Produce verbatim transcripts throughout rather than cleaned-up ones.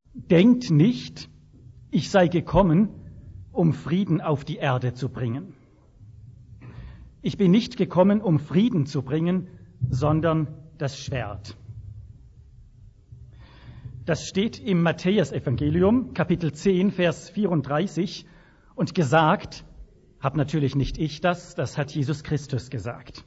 Denkt nicht, ich sei gekommen, um Frieden auf die Erde zu bringen. Ich bin nicht gekommen, um Frieden zu bringen, sondern das Schwert. Das steht im Matthäus-Evangelium, Kapitel zehn, Vers vierunddreißig. Und gesagt, hab natürlich nicht ich das, das hat Jesus Christus gesagt.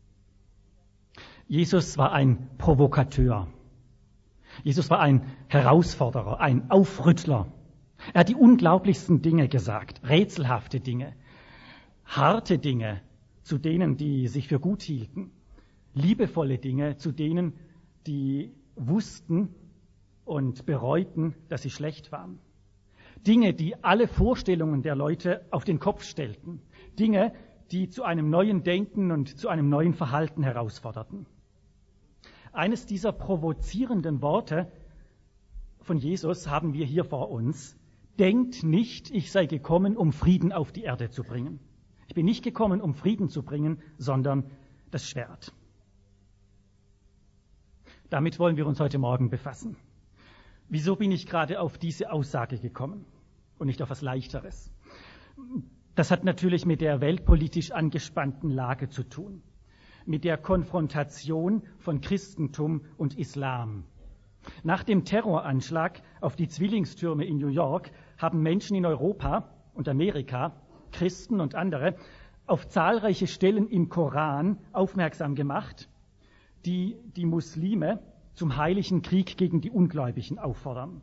Jesus war ein Provokateur. Jesus war ein Herausforderer, ein Aufrüttler. Er hat die unglaublichsten Dinge gesagt, rätselhafte Dinge, harte Dinge zu denen, die sich für gut hielten, liebevolle Dinge zu denen, die wussten und bereuten, dass sie schlecht waren. Dinge, die alle Vorstellungen der Leute auf den Kopf stellten. Dinge, die zu einem neuen Denken und zu einem neuen Verhalten herausforderten. Eines dieser provozierenden Worte von Jesus haben wir hier vor uns. Denkt nicht, ich sei gekommen, um Frieden auf die Erde zu bringen. Ich bin nicht gekommen, um Frieden zu bringen, sondern das Schwert. Damit wollen wir uns heute Morgen befassen. Wieso bin ich gerade auf diese Aussage gekommen und nicht auf was Leichteres? Das hat natürlich mit der weltpolitisch angespannten Lage zu tun, mit der Konfrontation von Christentum und Islam. Nach dem Terroranschlag auf die Zwillingstürme in New York haben Menschen in Europa und Amerika, Christen und andere, auf zahlreiche Stellen im Koran aufmerksam gemacht, die die Muslime zum heiligen Krieg gegen die Ungläubigen auffordern.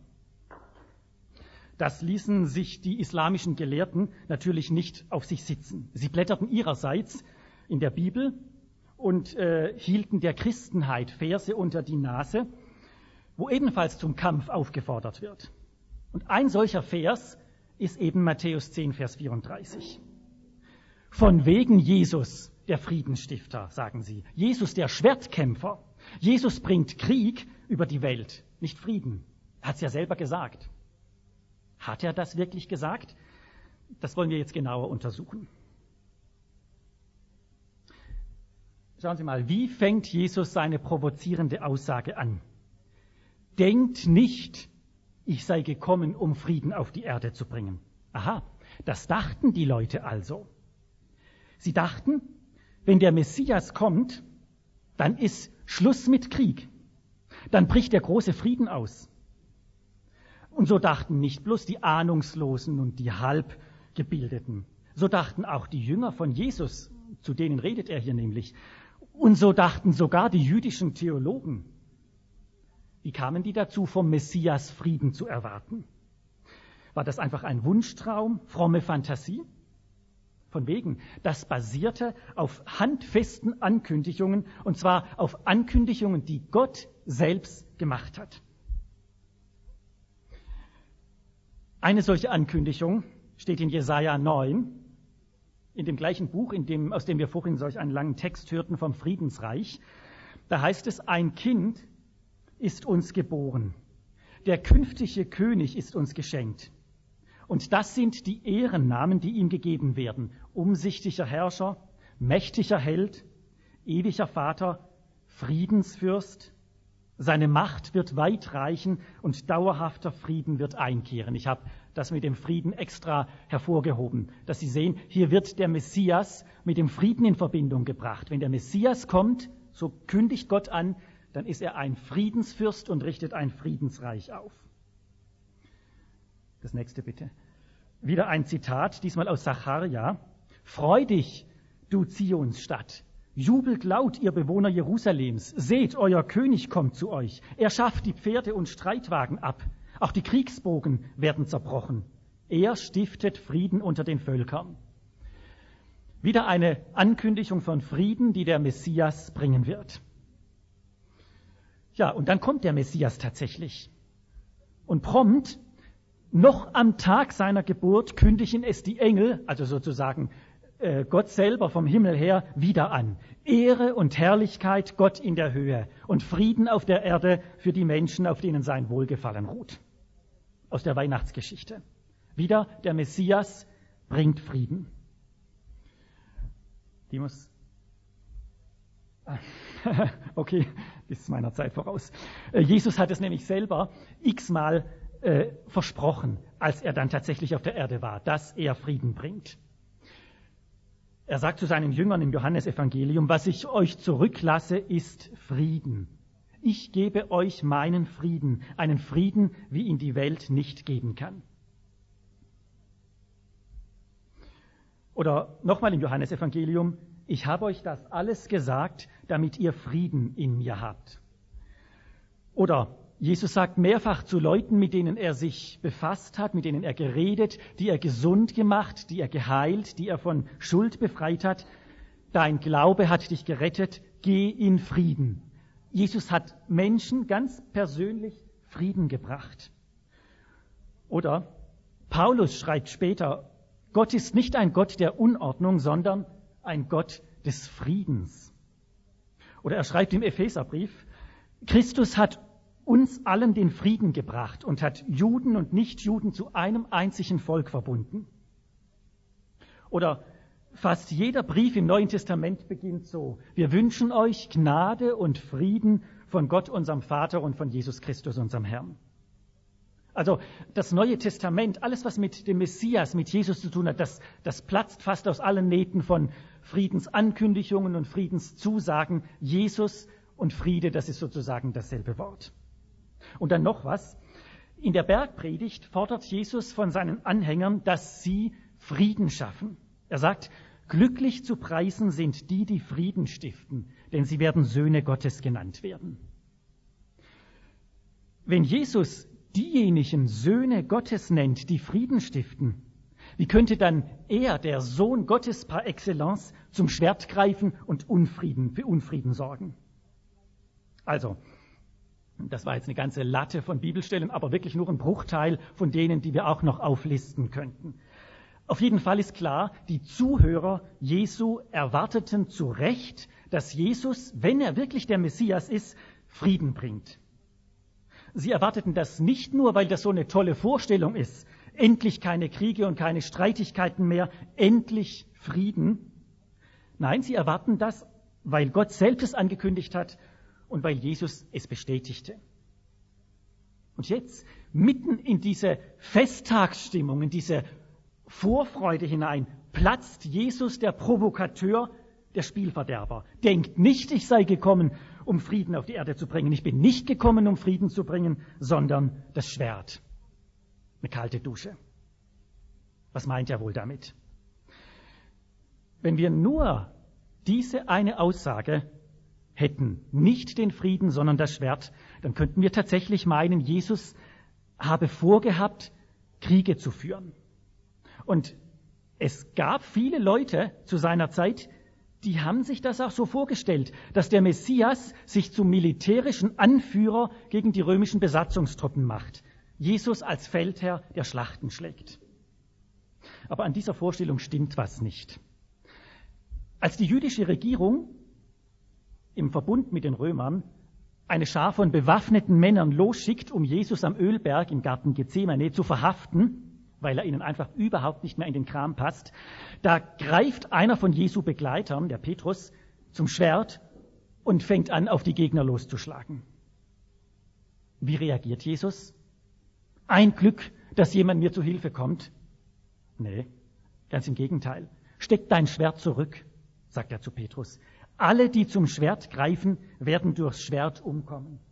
Das ließen sich die islamischen Gelehrten natürlich nicht auf sich sitzen. Sie blätterten ihrerseits in der Bibel und äh, hielten der Christenheit Verse unter die Nase, wo ebenfalls zum Kampf aufgefordert wird. Und ein solcher Vers ist eben Matthäus zehn, Vers vierunddreißig. Von wegen Jesus, der Friedensstifter, sagen sie. Jesus, der Schwertkämpfer. Jesus bringt Krieg über die Welt, nicht Frieden. Er hat es ja selber gesagt. Hat er das wirklich gesagt? Das wollen wir jetzt genauer untersuchen. Schauen Sie mal, wie fängt Jesus seine provozierende Aussage an? Denkt nicht, ich sei gekommen, um Frieden auf die Erde zu bringen. Aha, das dachten die Leute also. Sie dachten, wenn der Messias kommt, dann ist Schluss mit Krieg. Dann bricht der große Frieden aus. Und so dachten nicht bloß die Ahnungslosen und die Halbgebildeten. So dachten auch die Jünger von Jesus, zu denen redet er hier nämlich. Und so dachten sogar die jüdischen Theologen. Wie kamen die dazu, vom Messias Frieden zu erwarten? War das einfach ein Wunschtraum, fromme Fantasie? Von wegen, das basierte auf handfesten Ankündigungen, und zwar auf Ankündigungen, die Gott selbst gemacht hat. Eine solche Ankündigung steht in Jesaja neun, in dem gleichen Buch, in dem, aus dem wir vorhin solch einen langen Text hörten vom Friedensreich. Da heißt es, ein Kind ist uns geboren, der künftige König ist uns geschenkt. Und das sind die Ehrennamen, die ihm gegeben werden. Umsichtiger Herrscher, mächtiger Held, ewiger Vater, Friedensfürst. Seine Macht wird weit reichen und dauerhafter Frieden wird einkehren. Ich habe das mit dem Frieden extra hervorgehoben, dass Sie sehen, hier wird der Messias mit dem Frieden in Verbindung gebracht. Wenn der Messias kommt, so kündigt Gott an, dann ist er ein Friedensfürst und richtet ein Friedensreich auf. Das nächste bitte. Wieder ein Zitat, diesmal aus Sacharja. Freu dich, du Zionsstadt. Jubelt laut, ihr Bewohner Jerusalems. Seht, euer König kommt zu euch. Er schafft die Pferde und Streitwagen ab. Auch die Kriegsbogen werden zerbrochen. Er stiftet Frieden unter den Völkern. Wieder eine Ankündigung von Frieden, die der Messias bringen wird. Ja, und dann kommt der Messias tatsächlich. Und prompt, noch am Tag seiner Geburt, kündigen es die Engel, also sozusagen äh, Gott selber vom Himmel her, wieder an. Ehre und Herrlichkeit Gott in der Höhe und Frieden auf der Erde für die Menschen, auf denen sein Wohlgefallen ruht. Aus der Weihnachtsgeschichte. Wieder der Messias bringt Frieden. Die muss... Okay, das ist meiner Zeit voraus. Jesus hat es nämlich selber x-mal äh, versprochen, als er dann tatsächlich auf der Erde war, dass er Frieden bringt. Er sagt zu seinen Jüngern im Johannesevangelium, was ich euch zurücklasse, ist Frieden. Ich gebe euch meinen Frieden, einen Frieden, wie ihn die Welt nicht geben kann. Oder nochmal im Johannesevangelium, ich habe euch das alles gesagt, damit ihr Frieden in mir habt. Oder Jesus sagt mehrfach zu Leuten, mit denen er sich befasst hat, mit denen er geredet, die er gesund gemacht, die er geheilt, die er von Schuld befreit hat, dein Glaube hat dich gerettet, geh in Frieden. Jesus hat Menschen ganz persönlich Frieden gebracht. Oder Paulus schreibt später, Gott ist nicht ein Gott der Unordnung, sondern ein Gott des Friedens. Oder er schreibt im Epheserbrief, Christus hat uns allen den Frieden gebracht und hat Juden und Nichtjuden zu einem einzigen Volk verbunden. Oder fast jeder Brief im Neuen Testament beginnt so, wir wünschen euch Gnade und Frieden von Gott, unserem Vater und von Jesus Christus, unserem Herrn. Also das Neue Testament, alles was mit dem Messias, mit Jesus zu tun hat, das, das platzt fast aus allen Nähten von Friedensankündigungen und Friedenszusagen. Jesus und Friede, das ist sozusagen dasselbe Wort. Und dann noch was. In der Bergpredigt fordert Jesus von seinen Anhängern, dass sie Frieden schaffen. Er sagt, glücklich zu preisen sind die, die Frieden stiften, denn sie werden Söhne Gottes genannt werden. Wenn Jesus diejenigen Söhne Gottes nennt, die Frieden stiften, wie könnte dann er, der Sohn Gottes par excellence, zum Schwert greifen und Unfrieden, für Unfrieden sorgen? Also, das war jetzt eine ganze Latte von Bibelstellen, aber wirklich nur ein Bruchteil von denen, die wir auch noch auflisten könnten. Auf jeden Fall ist klar, die Zuhörer Jesu erwarteten zu Recht, dass Jesus, wenn er wirklich der Messias ist, Frieden bringt. Sie erwarteten das nicht nur, weil das so eine tolle Vorstellung ist, endlich keine Kriege und keine Streitigkeiten mehr, endlich Frieden. Nein, sie erwarten das, weil Gott selbst es angekündigt hat und weil Jesus es bestätigte. Und jetzt, mitten in diese Festtagsstimmung, in diese Vorfreude hinein, platzt Jesus, der Provokateur, der Spielverderber. Denkt nicht, ich sei gekommen, um Frieden auf die Erde zu bringen. Ich bin nicht gekommen, um Frieden zu bringen, sondern das Schwert. Eine kalte Dusche. Was meint er wohl damit? Wenn wir nur diese eine Aussage hätten, nicht den Frieden, sondern das Schwert, dann könnten wir tatsächlich meinen, Jesus habe vorgehabt, Kriege zu führen. Und es gab viele Leute zu seiner Zeit, die haben sich das auch so vorgestellt, dass der Messias sich zum militärischen Anführer gegen die römischen Besatzungstruppen macht. Jesus als Feldherr, der Schlachten schlägt. Aber an dieser Vorstellung stimmt was nicht. Als die jüdische Regierung im Verbund mit den Römern eine Schar von bewaffneten Männern losschickt, um Jesus am Ölberg im Garten Gethsemane zu verhaften, weil er ihnen einfach überhaupt nicht mehr in den Kram passt, da greift einer von Jesu Begleitern, der Petrus, zum Schwert und fängt an, auf die Gegner loszuschlagen. Wie reagiert Jesus? Ein Glück, dass jemand mir zu Hilfe kommt. Nee, ganz im Gegenteil. Steck dein Schwert zurück, sagt er zu Petrus. Alle, die zum Schwert greifen, werden durchs Schwert umkommen.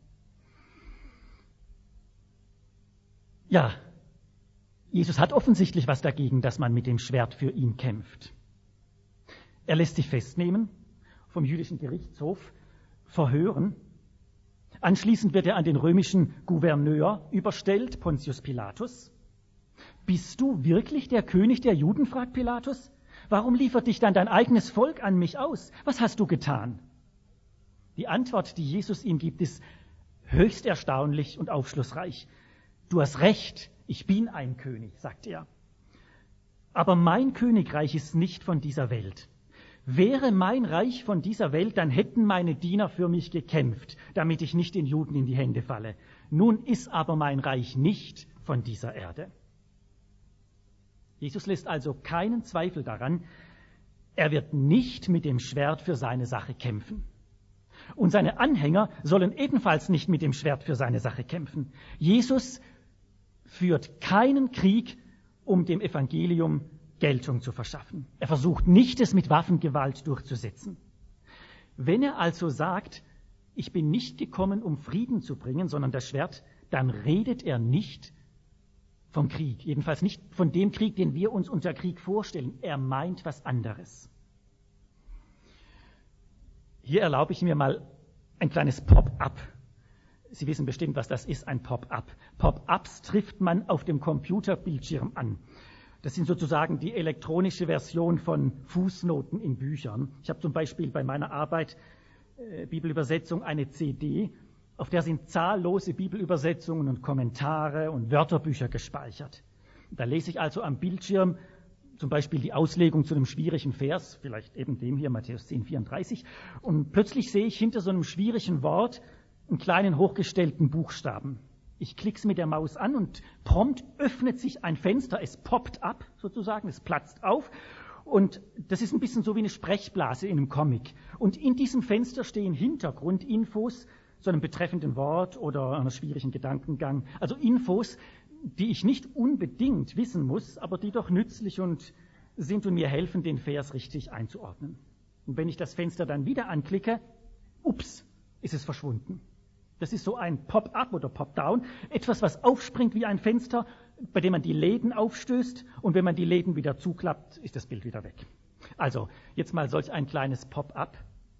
Ja, Jesus hat offensichtlich was dagegen, dass man mit dem Schwert für ihn kämpft. Er lässt sich festnehmen, vom jüdischen Gerichtshof verhören. Anschließend wird er an den römischen Gouverneur überstellt, Pontius Pilatus. Bist du wirklich der König der Juden, fragt Pilatus. Warum liefert dich dann dein eigenes Volk an mich aus? Was hast du getan? Die Antwort, die Jesus ihm gibt, ist höchst erstaunlich und aufschlussreich. Du hast recht, ich bin ein König, sagt er. Aber mein Königreich ist nicht von dieser Welt. Wäre mein Reich von dieser Welt, dann hätten meine Diener für mich gekämpft, damit ich nicht den Juden in die Hände falle. Nun ist aber mein Reich nicht von dieser Erde. Jesus lässt also keinen Zweifel daran, er wird nicht mit dem Schwert für seine Sache kämpfen. Und seine Anhänger sollen ebenfalls nicht mit dem Schwert für seine Sache kämpfen. Jesus führt keinen Krieg, um dem Evangelium Geltung zu verschaffen. Er versucht nicht, es mit Waffengewalt durchzusetzen. Wenn er also sagt, ich bin nicht gekommen, um Frieden zu bringen, sondern das Schwert, dann redet er nicht vom Krieg. Jedenfalls nicht von dem Krieg, den wir uns unter Krieg vorstellen. Er meint was anderes. Hier erlaube ich mir mal ein kleines Pop-up. Sie wissen bestimmt, was das ist, ein Pop-up. Pop-ups trifft man auf dem Computerbildschirm an. Das sind sozusagen die elektronische Version von Fußnoten in Büchern. Ich habe zum Beispiel bei meiner Arbeit äh, Bibelübersetzung eine C D, auf der sind zahllose Bibelübersetzungen und Kommentare und Wörterbücher gespeichert. Da lese ich also am Bildschirm zum Beispiel die Auslegung zu einem schwierigen Vers, vielleicht eben dem hier, Matthäus zehn, vierunddreißig, und plötzlich sehe ich hinter so einem schwierigen Wort einen kleinen hochgestellten Buchstaben. Ich klicke es mit der Maus an und prompt öffnet sich ein Fenster, es poppt ab sozusagen, es platzt auf und das ist ein bisschen so wie eine Sprechblase in einem Comic. Und in diesem Fenster stehen Hintergrundinfos zu einem betreffenden Wort oder einem schwierigen Gedankengang, also Infos, die ich nicht unbedingt wissen muss, aber die doch nützlich und sind und mir helfen, den Vers richtig einzuordnen. Und wenn ich das Fenster dann wieder anklicke, ups, ist es verschwunden. Das ist so ein Pop-up oder Pop-down, etwas, was aufspringt wie ein Fenster, bei dem man die Läden aufstößt und wenn man die Läden wieder zuklappt, ist das Bild wieder weg. Also, jetzt mal solch ein kleines Pop-up,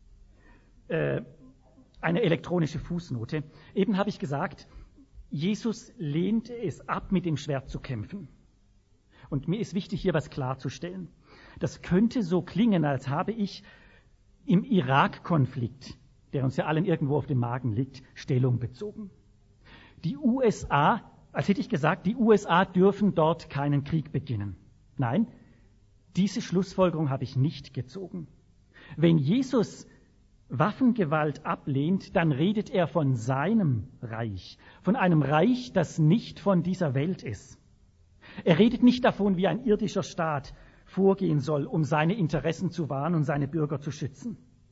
äh, eine elektronische Fußnote. Eben habe ich gesagt, Jesus lehnte es ab, mit dem Schwert zu kämpfen. Und mir ist wichtig, hier was klarzustellen. Das könnte so klingen, als habe ich im Irak-Konflikt, der uns ja allen irgendwo auf dem Magen liegt, Stellung bezogen. Die U S A, als hätte ich gesagt, die U S A dürfen dort keinen Krieg beginnen. Nein, diese Schlussfolgerung habe ich nicht gezogen. Wenn Jesus Waffengewalt ablehnt, dann redet er von seinem Reich, von einem Reich, das nicht von dieser Welt ist. Er redet nicht davon, wie ein irdischer Staat vorgehen soll, um seine Interessen zu wahren und seine Bürger zu schützen.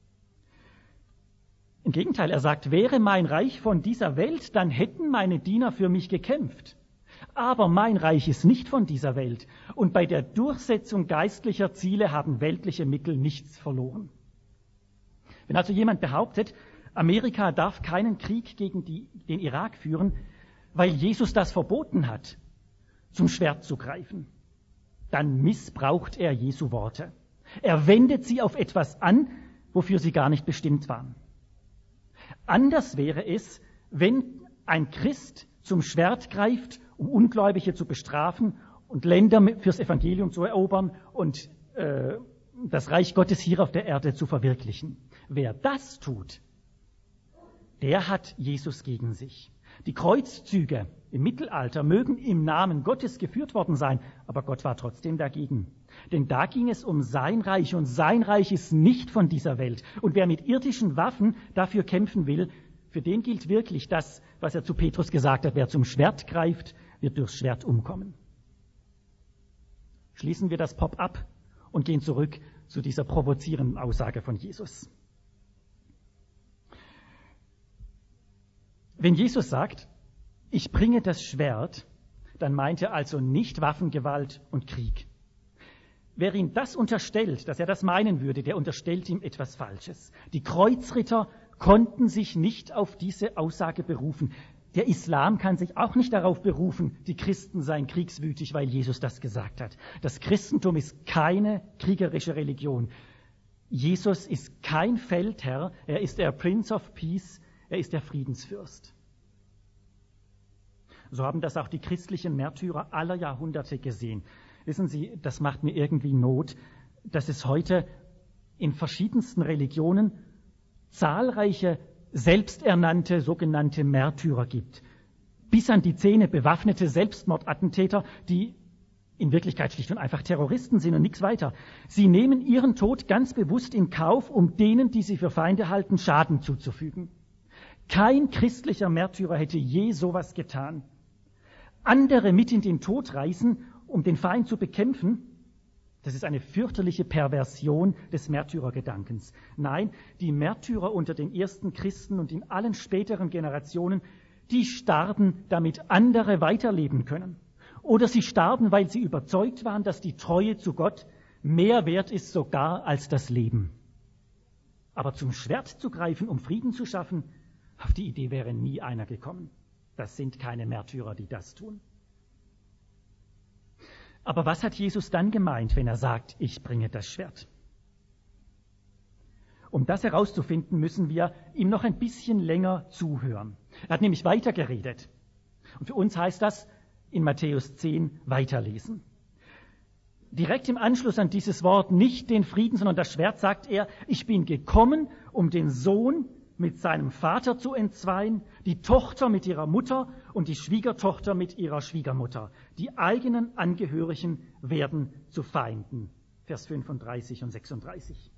Im Gegenteil, er sagt, wäre mein Reich von dieser Welt, dann hätten meine Diener für mich gekämpft. Aber mein Reich ist nicht von dieser Welt. Und bei der Durchsetzung geistlicher Ziele haben weltliche Mittel nichts verloren. Wenn also jemand behauptet, Amerika darf keinen Krieg gegen die, den Irak führen, weil Jesus das verboten hat, zum Schwert zu greifen, dann missbraucht er Jesu Worte. Er wendet sie auf etwas an, wofür sie gar nicht bestimmt waren. Anders wäre es, wenn ein Christ zum Schwert greift, um Ungläubige zu bestrafen und Länder fürs Evangelium zu erobern und äh, das Reich Gottes hier auf der Erde zu verwirklichen. Wer das tut, der hat Jesus gegen sich. Die Kreuzzüge im Mittelalter mögen im Namen Gottes geführt worden sein, aber Gott war trotzdem dagegen. Denn da ging es um sein Reich und sein Reich ist nicht von dieser Welt. Und wer mit irdischen Waffen dafür kämpfen will, für den gilt wirklich das, was er zu Petrus gesagt hat, wer zum Schwert greift, wird durchs Schwert umkommen. Schließen wir das Pop-up und gehen zurück zu dieser provozierenden Aussage von Jesus. Wenn Jesus sagt, ich bringe das Schwert, dann meint er also nicht Waffengewalt und Krieg. Wer ihm das unterstellt, dass er das meinen würde, der unterstellt ihm etwas Falsches. Die Kreuzritter konnten sich nicht auf diese Aussage berufen. Der Islam kann sich auch nicht darauf berufen, die Christen seien kriegswütig, weil Jesus das gesagt hat. Das Christentum ist keine kriegerische Religion. Jesus ist kein Feldherr, er ist der Prince of Peace, er ist der Friedensfürst. So haben das auch die christlichen Märtyrer aller Jahrhunderte gesehen. Wissen Sie, das macht mir irgendwie Not, dass es heute in verschiedensten Religionen zahlreiche selbsternannte sogenannte Märtyrer gibt. Bis an die Zähne bewaffnete Selbstmordattentäter, die in Wirklichkeit schlicht und einfach Terroristen sind und nichts weiter. Sie nehmen ihren Tod ganz bewusst in Kauf, um denen, die sie für Feinde halten, Schaden zuzufügen. Kein christlicher Märtyrer hätte je sowas getan. Andere mit in den Tod reißen, um den Feind zu bekämpfen, das ist eine fürchterliche Perversion des Märtyrergedankens. Nein, die Märtyrer unter den ersten Christen und in allen späteren Generationen, Die starben, damit andere weiterleben können. Oder sie starben, weil sie überzeugt waren, dass die Treue zu Gott mehr wert ist sogar als das Leben. Aber zum Schwert zu greifen, um Frieden zu schaffen, auf die Idee wäre nie einer gekommen. Das sind keine Märtyrer, die das tun. Aber was hat Jesus dann gemeint, wenn er sagt, ich bringe das Schwert? Um das herauszufinden, müssen wir ihm noch ein bisschen länger zuhören. Er hat nämlich weitergeredet. Und für uns heißt das, in Matthäus zehn weiterlesen. Direkt im Anschluss an dieses Wort, nicht den Frieden, sondern das Schwert, sagt er, ich bin gekommen, um den Sohn mit seinem Vater zu entzweien, die Tochter mit ihrer Mutter und die Schwiegertochter mit ihrer Schwiegermutter. Die eigenen Angehörigen werden zu Feinden. Vers fünfunddreißig und sechsunddreißig.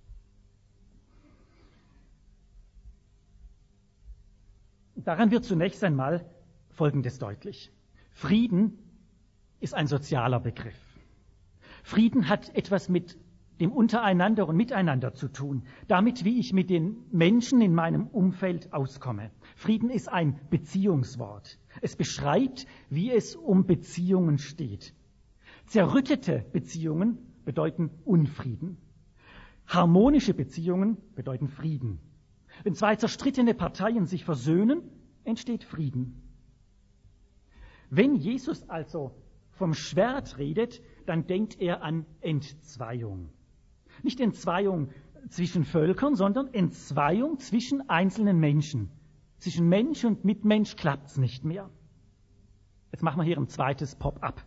Daran wird zunächst einmal Folgendes deutlich. Frieden ist ein sozialer Begriff. Frieden hat etwas mit dem Untereinander und Miteinander zu tun, damit, wie ich mit den Menschen in meinem Umfeld auskomme. Frieden ist ein Beziehungswort. Es beschreibt, wie es um Beziehungen steht. Zerrüttete Beziehungen bedeuten Unfrieden. Harmonische Beziehungen bedeuten Frieden. Wenn zwei zerstrittene Parteien sich versöhnen, entsteht Frieden. Wenn Jesus also vom Schwert redet, dann denkt er an Entzweiung. Nicht Entzweiung zwischen Völkern, sondern Entzweiung zwischen einzelnen Menschen. Zwischen Mensch und Mitmensch klappt's nicht mehr. Jetzt machen wir hier ein zweites Pop-up.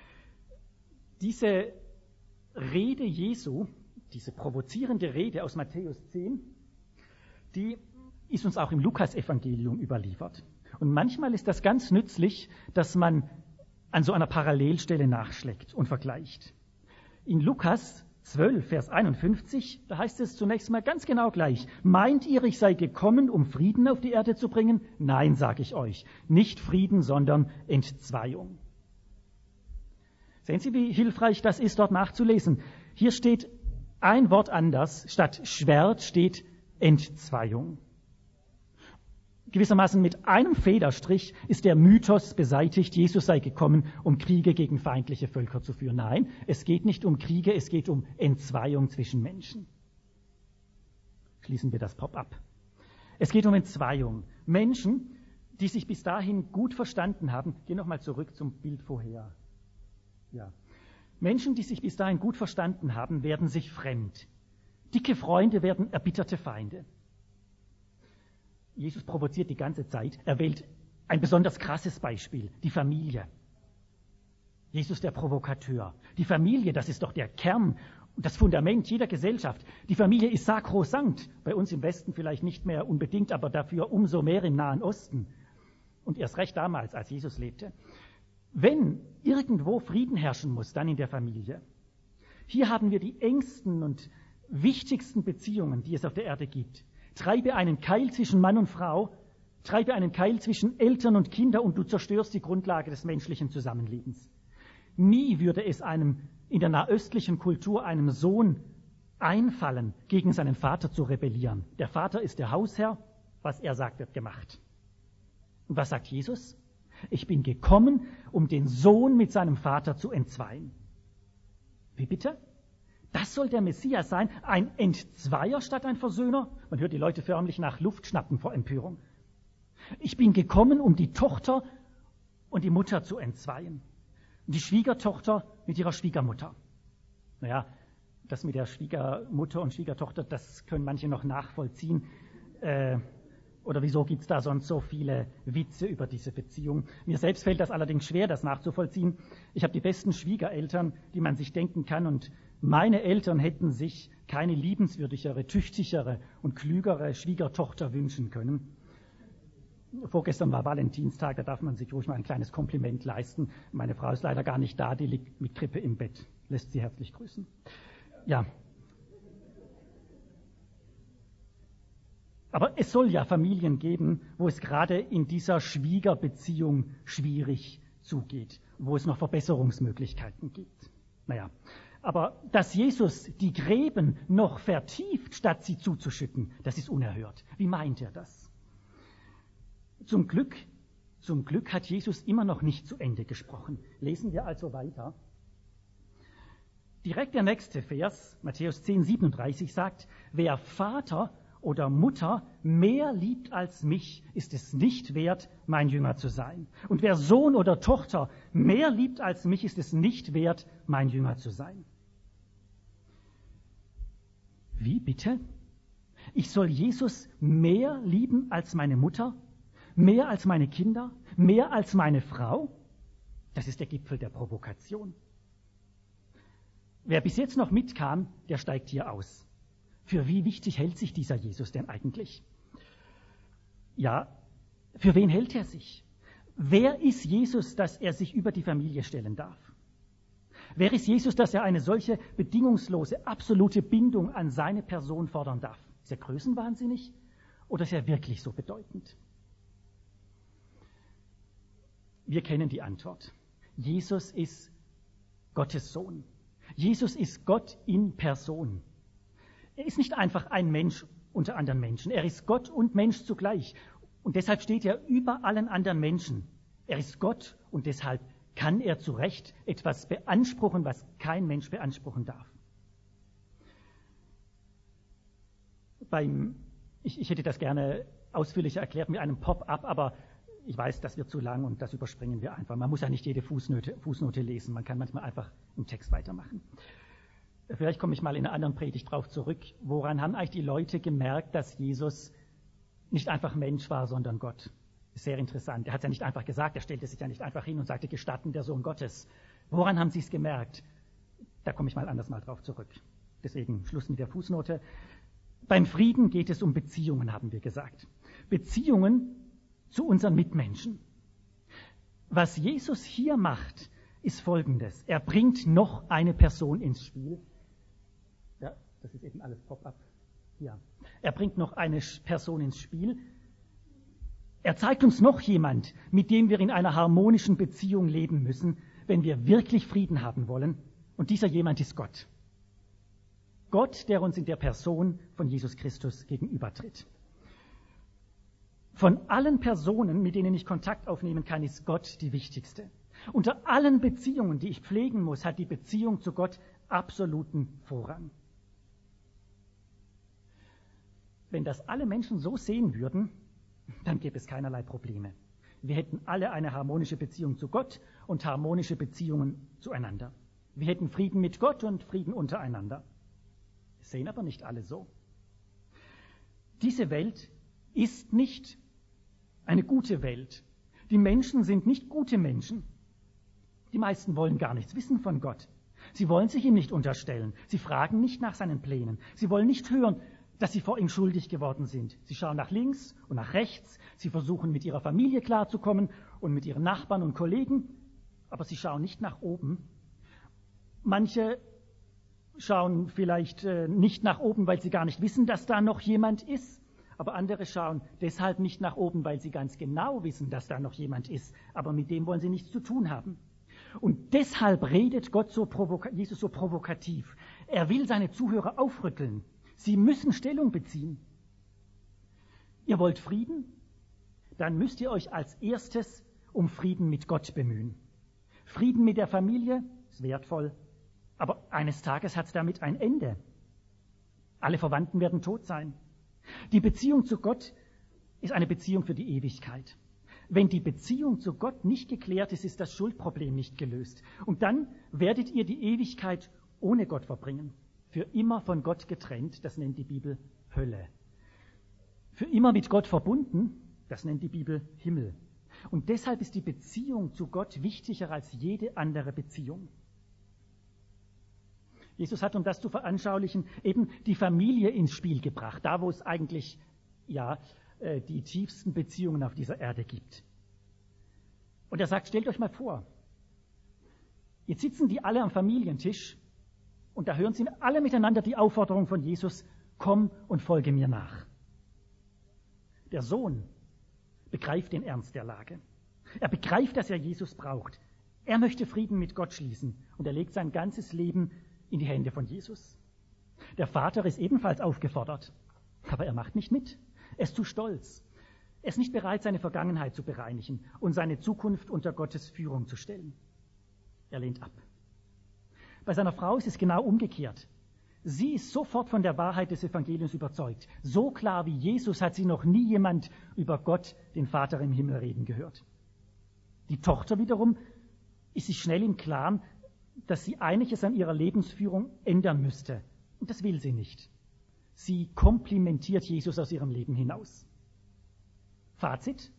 Diese Rede Jesu, diese provozierende Rede aus Matthäus zehn, die ist uns auch im Lukas-Evangelium überliefert. Und manchmal ist das ganz nützlich, dass man an so einer Parallelstelle nachschlägt und vergleicht. In Lukas zwölf, Vers einundfünfzig, da heißt es zunächst mal ganz genau gleich. Meint ihr, ich sei gekommen, um Frieden auf die Erde zu bringen? Nein, sage ich euch. Nicht Frieden, sondern Entzweiung. Sehen Sie, wie hilfreich das ist, dort nachzulesen. Hier steht ein Wort anders. Statt Schwert steht Entzweiung. Gewissermaßen mit einem Federstrich ist der Mythos beseitigt, Jesus sei gekommen, um Kriege gegen feindliche Völker zu führen. Nein, es geht nicht um Kriege, es geht um Entzweiung zwischen Menschen. Schließen wir das Pop-up. Es geht um Entzweiung. Menschen, die sich bis dahin gut verstanden haben, gehen nochmal zurück zum Bild vorher. Ja. Menschen, die sich bis dahin gut verstanden haben, werden sich fremd. Dicke Freunde werden erbitterte Feinde. Jesus provoziert die ganze Zeit. Er wählt ein besonders krasses Beispiel, die Familie. Jesus der Provokateur. Die Familie, das ist doch der Kern und das Fundament jeder Gesellschaft. Die Familie ist sakrosankt. Bei uns im Westen vielleicht nicht mehr unbedingt, aber dafür umso mehr im Nahen Osten. Und erst recht damals, als Jesus lebte. Wenn irgendwo Frieden herrschen muss, dann in der Familie. Hier haben wir die engsten und wichtigsten Beziehungen, die es auf der Erde gibt. Treibe einen Keil zwischen Mann und Frau, treibe einen Keil zwischen Eltern und Kindern und du zerstörst die Grundlage des menschlichen Zusammenlebens. Nie würde es einem in der nahöstlichen Kultur einem Sohn einfallen, gegen seinen Vater zu rebellieren. Der Vater ist der Hausherr, was er sagt, wird gemacht. Und was sagt Jesus? Ich bin gekommen, um den Sohn mit seinem Vater zu entzweien. Wie bitte? Das soll der Messias sein, ein Entzweier statt ein Versöhner? Man hört die Leute förmlich nach Luft schnappen vor Empörung. Ich bin gekommen, um die Tochter und die Mutter zu entzweien. Und die Schwiegertochter mit ihrer Schwiegermutter. Naja, das mit der Schwiegermutter und Schwiegertochter, das können manche noch nachvollziehen. Äh, oder wieso gibt's da sonst so viele Witze über diese Beziehung? Mir selbst fällt das allerdings schwer, das nachzuvollziehen. Ich habe die besten Schwiegereltern, die man sich denken kann, und meine Eltern hätten sich keine liebenswürdigere, tüchtigere und klügere Schwiegertochter wünschen können. Vorgestern war Valentinstag, da darf man sich ruhig mal ein kleines Kompliment leisten. Meine Frau ist leider gar nicht da, die liegt mit Grippe im Bett. Lässt sie herzlich grüßen. Ja. Aber es soll ja Familien geben, wo es gerade in dieser Schwiegerbeziehung schwierig zugeht, wo es noch Verbesserungsmöglichkeiten gibt. Naja. Aber dass Jesus die Gräben noch vertieft, statt sie zuzuschütten, das ist unerhört. Wie meint er das? Zum Glück Zum Glück hat Jesus immer noch nicht zu Ende gesprochen. Lesen wir also weiter. Direkt der nächste Vers, Matthäus zehn, siebenunddreißig, sagt, wer Vater oder Mutter mehr liebt als mich, ist es nicht wert, mein Jünger zu sein. Und wer Sohn oder Tochter mehr liebt als mich, ist es nicht wert, mein Jünger zu sein. Wie bitte? Ich soll Jesus mehr lieben als meine Mutter, mehr als meine Kinder, mehr als meine Frau? Das ist der Gipfel der Provokation. Wer bis jetzt noch mitkam, der steigt hier aus. Für wie wichtig hält sich dieser Jesus denn eigentlich? Ja, für wen hält er sich? Wer ist Jesus, dass er sich über die Familie stellen darf? Wer ist Jesus, dass er eine solche bedingungslose, absolute Bindung an seine Person fordern darf? Ist er größenwahnsinnig oder ist er wirklich so bedeutend? Wir kennen die Antwort. Jesus ist Gottes Sohn. Jesus ist Gott in Person. Er ist nicht einfach ein Mensch unter anderen Menschen. Er ist Gott und Mensch zugleich. Und deshalb steht er über allen anderen Menschen. Er ist Gott und deshalb kann er zu Recht etwas beanspruchen, was kein Mensch beanspruchen darf. Beim, ich, ich hätte das gerne ausführlicher erklärt mit einem Pop-up, aber ich weiß, das wird zu lang und das überspringen wir einfach. Man muss ja nicht jede Fußnote, Fußnote lesen, man kann manchmal einfach im Text weitermachen. Vielleicht komme ich mal in einer anderen Predigt drauf zurück. Woran haben eigentlich die Leute gemerkt, dass Jesus nicht einfach Mensch war, sondern Gott? Sehr interessant. Er hat es ja nicht einfach gesagt, er stellte sich ja nicht einfach hin und sagte, gestatten der Sohn Gottes. Woran haben sie es gemerkt? Da komme ich mal anders mal drauf zurück. Deswegen Schluss mit der Fußnote. Beim Frieden geht es um Beziehungen, haben wir gesagt. Beziehungen zu unseren Mitmenschen. Was Jesus hier macht, ist Folgendes. Er bringt noch eine Person ins Spiel. Ja, das ist eben alles Pop-up. Ja. Er bringt noch eine Person ins Spiel. Er zeigt uns noch jemand, mit dem wir in einer harmonischen Beziehung leben müssen, wenn wir wirklich Frieden haben wollen. Und dieser jemand ist Gott. Gott, der uns in der Person von Jesus Christus gegenübertritt. Von allen Personen, mit denen ich Kontakt aufnehmen kann, ist Gott die wichtigste. Unter allen Beziehungen, die ich pflegen muss, hat die Beziehung zu Gott absoluten Vorrang. Wenn das alle Menschen so sehen würden, dann gäbe es keinerlei Probleme. Wir hätten alle eine harmonische Beziehung zu Gott und harmonische Beziehungen zueinander. Wir hätten Frieden mit Gott und Frieden untereinander. Das sehen aber nicht alle so. Diese Welt ist nicht eine gute Welt. Die Menschen sind nicht gute Menschen. Die meisten wollen gar nichts wissen von Gott. Sie wollen sich ihm nicht unterstellen. Sie fragen nicht nach seinen Plänen. Sie wollen nicht hören, dass sie vor ihm schuldig geworden sind. Sie schauen nach links und nach rechts. Sie versuchen, mit ihrer Familie klarzukommen und mit ihren Nachbarn und Kollegen. Aber sie schauen nicht nach oben. Manche schauen vielleicht äh, nicht nach oben, weil sie gar nicht wissen, dass da noch jemand ist. Aber andere schauen deshalb nicht nach oben, weil sie ganz genau wissen, dass da noch jemand ist. Aber mit dem wollen sie nichts zu tun haben. Und deshalb redet Gott so provoka- Jesus so provokativ. Er will seine Zuhörer aufrütteln. Sie müssen Stellung beziehen. Ihr wollt Frieden? Dann müsst ihr euch als erstes um Frieden mit Gott bemühen. Frieden mit der Familie ist wertvoll, aber eines Tages hat es damit ein Ende. Alle Verwandten werden tot sein. Die Beziehung zu Gott ist eine Beziehung für die Ewigkeit. Wenn die Beziehung zu Gott nicht geklärt ist, ist das Schuldproblem nicht gelöst. Und dann werdet ihr die Ewigkeit ohne Gott verbringen. Für immer von Gott getrennt, das nennt die Bibel Hölle. Für immer mit Gott verbunden, das nennt die Bibel Himmel. Und deshalb ist die Beziehung zu Gott wichtiger als jede andere Beziehung. Jesus hat, um das zu veranschaulichen, eben die Familie ins Spiel gebracht, da wo es eigentlich ja die tiefsten Beziehungen auf dieser Erde gibt. Und er sagt, stellt euch mal vor, jetzt sitzen die alle am Familientisch und da hören sie alle miteinander die Aufforderung von Jesus, komm und folge mir nach. Der Sohn begreift den Ernst der Lage. Er begreift, dass er Jesus braucht. Er möchte Frieden mit Gott schließen und er legt sein ganzes Leben in die Hände von Jesus. Der Vater ist ebenfalls aufgefordert, aber er macht nicht mit. Er ist zu stolz. Er ist nicht bereit, seine Vergangenheit zu bereinigen und seine Zukunft unter Gottes Führung zu stellen. Er lehnt ab. Bei seiner Frau ist es genau umgekehrt. Sie ist sofort von der Wahrheit des Evangeliums überzeugt. So klar wie Jesus hat sie noch nie jemand über Gott, den Vater im Himmel, reden gehört. Die Tochter wiederum ist sich schnell im Klaren, dass sie einiges an ihrer Lebensführung ändern müsste. Und das will sie nicht. Sie komplimentiert Jesus aus ihrem Leben hinaus. Fazit: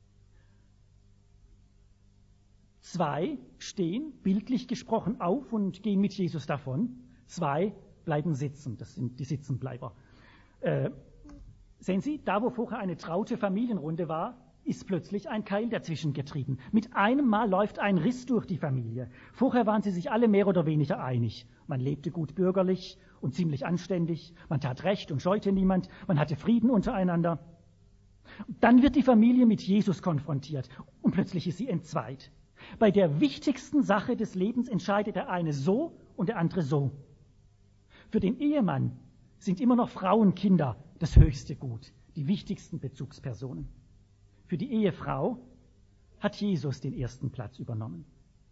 Zwei stehen, bildlich gesprochen, auf und gehen mit Jesus davon. Zwei bleiben sitzen, das sind die Sitzenbleiber. Äh, sehen Sie, da wo vorher eine traute Familienrunde war, ist plötzlich ein Keil dazwischen getrieben. Mit einem Mal läuft ein Riss durch die Familie. Vorher waren sie sich alle mehr oder weniger einig. Man lebte gut bürgerlich und ziemlich anständig. Man tat Recht und scheute niemand. Man hatte Frieden untereinander. Dann wird die Familie mit Jesus konfrontiert und plötzlich ist sie entzweit. Bei der wichtigsten Sache des Lebens entscheidet der eine so und der andere so. Für den Ehemann sind immer noch Frauen, Kinder das höchste Gut, die wichtigsten Bezugspersonen. Für die Ehefrau hat Jesus den ersten Platz übernommen.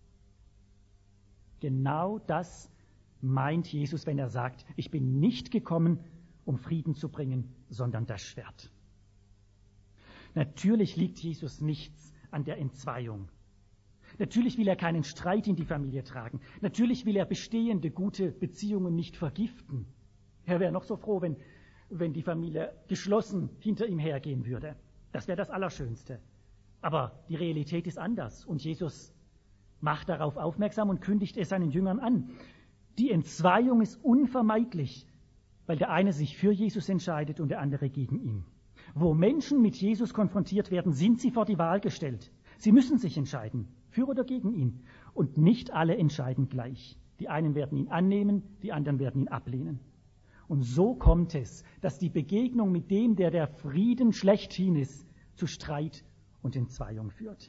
Genau das meint Jesus, wenn er sagt, ich bin nicht gekommen, um Frieden zu bringen, sondern das Schwert. Natürlich liegt Jesus nichts an der Entzweiung. Natürlich will er keinen Streit in die Familie tragen. Natürlich will er bestehende, gute Beziehungen nicht vergiften. Er wäre noch so froh, wenn, wenn die Familie geschlossen hinter ihm hergehen würde. Das wäre das Allerschönste. Aber die Realität ist anders. Und Jesus macht darauf aufmerksam und kündigt es seinen Jüngern an. Die Entzweiung ist unvermeidlich, weil der eine sich für Jesus entscheidet und der andere gegen ihn. Wo Menschen mit Jesus konfrontiert werden, sind sie vor die Wahl gestellt. Sie müssen sich entscheiden, für oder gegen ihn. Und nicht alle entscheiden gleich. Die einen werden ihn annehmen, die anderen werden ihn ablehnen. Und so kommt es, dass die Begegnung mit dem, der der Frieden schlechthin ist, zu Streit und Entzweiung führt.